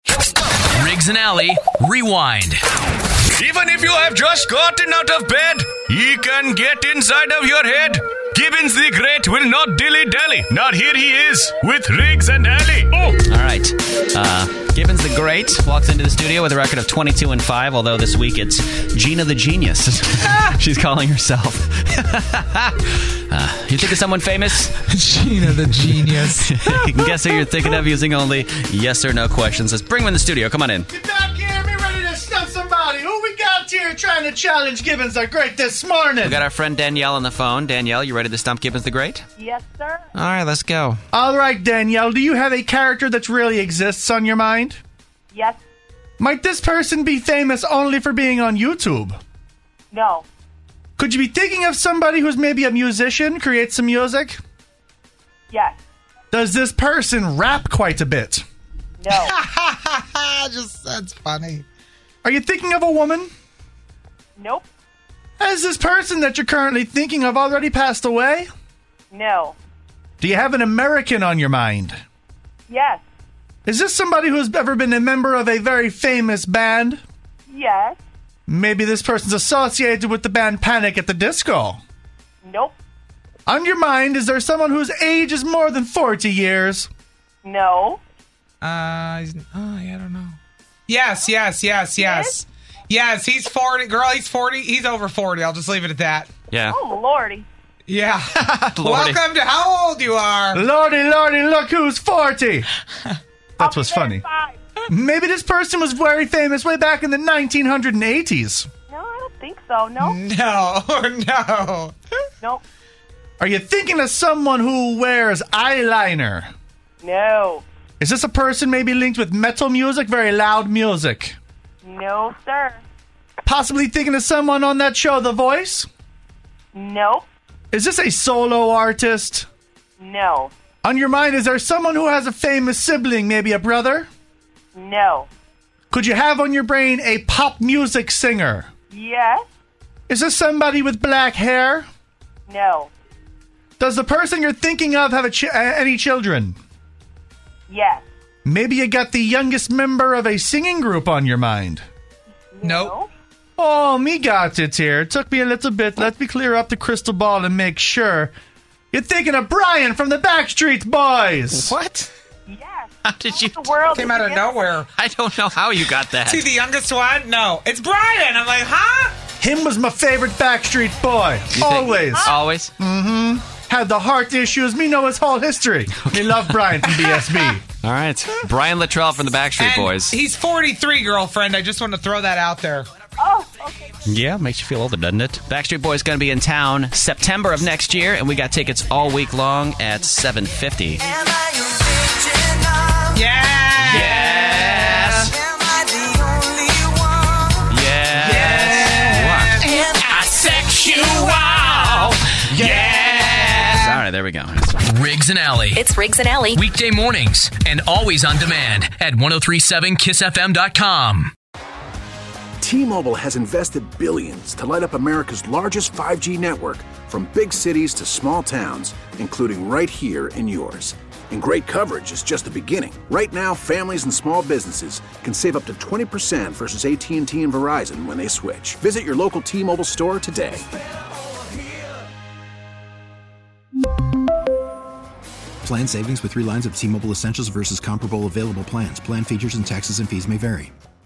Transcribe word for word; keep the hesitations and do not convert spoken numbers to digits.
Riggs and Alley, rewind. Even if you have just gotten out of bed, he can get inside of your head. Gibbons the Great will not dilly-dally. Not here he is, with Riggs and Alley. Oh. All right. Uh, Gibbons the Great walks into the studio with a record of twenty-two and five, although this week it's Gina the Genius. She's calling herself. uh, you think of someone famous? Gina the Genius. You can guess who you're thinking of using only yes or no questions. Let's bring him in the studio. Come on in. Get back here. Be ready to stump somebody. Who we got here trying to challenge Gibbons the Great this morning? We got our friend Danielle on the phone. Danielle, you ready to stump Gibbons the Great? Yes, sir. All right, let's go. All right, Danielle. Do you have a character that really exists on your mind? Yes. Might this person be famous only for being on YouTube? No. Could you be thinking of somebody who's maybe a musician, creates some music? Yes. Does this person rap quite a bit? No. Just that's funny. Are you thinking of a woman? Nope. Has this person that you're currently thinking of already passed away? No. Do you have an American on your mind? Yes. Is this somebody who's ever been a member of a very famous band? Yes. Maybe this person's associated with the band Panic at the Disco. Nope. On your mind, is there someone whose age is more than forty years? No. Uh, he's, oh, yeah, I don't know. Yes, yes, yes, yes. Yes, he's forty. Girl, he's forty. He's over forty. I'll just leave it at that. Yeah. Oh, Lordy. Yeah. Lordy. Welcome to how old you are. Lordy, lordy, look who's forty. That's what's funny. Five. Maybe this person was very famous way back in the nineteen eighties. No, I don't think so. No. No, no. Nope. Are you thinking of someone who wears eyeliner? No. Is this a person maybe linked with metal music, very loud music? No, sir. Possibly thinking of someone on that show, The Voice? Nope. Is this a solo artist? No. On your mind, is there someone who has a famous sibling, maybe a brother? No. Could you have on your brain a pop music singer? Yes. Is this somebody with black hair? No. Does the person you're thinking of have a ch- uh, any children? Yes. Maybe you got the youngest member of a singing group on your mind. Nope. Oh, me got it here. It took me a little bit. Let me clear up the crystal ball and make sure. You're thinking of Brian from the Backstreet Boys. What? Yes. How did you... The world Came out of nowhere. I don't know how you got that. See, the youngest one? No. It's Brian. I'm like, huh? Him was my favorite Backstreet Boy. You think- Always. Always? Had the heart issues. Me know his whole history. Me love Brian from B S B. All right. Brian Luttrell from the Backstreet And Boys. he's forty-three, girlfriend. I just want to throw that out there. Oh, okay. Yeah, makes you feel older, doesn't it? Backstreet Boys going to be in town September of next year, and we got tickets all week long at seven fifty. Yeah. Yes. Yes. Yes. What? Asexual. Yes. All right, there we go. Riggs and Alley. It's Riggs and Alley. Weekday mornings and always on demand at ten thirty-seven kiss f m dot com. T-Mobile has invested billions to light up America's largest five G network, from big cities to small towns, including right here in yours. And great coverage is just the beginning. Right now, families and small businesses can save up to twenty percent versus A T and T and Verizon when they switch. Visit your local T-Mobile store today. Plan savings with three lines of T-Mobile Essentials versus comparable available plans. Plan features and taxes and fees may vary.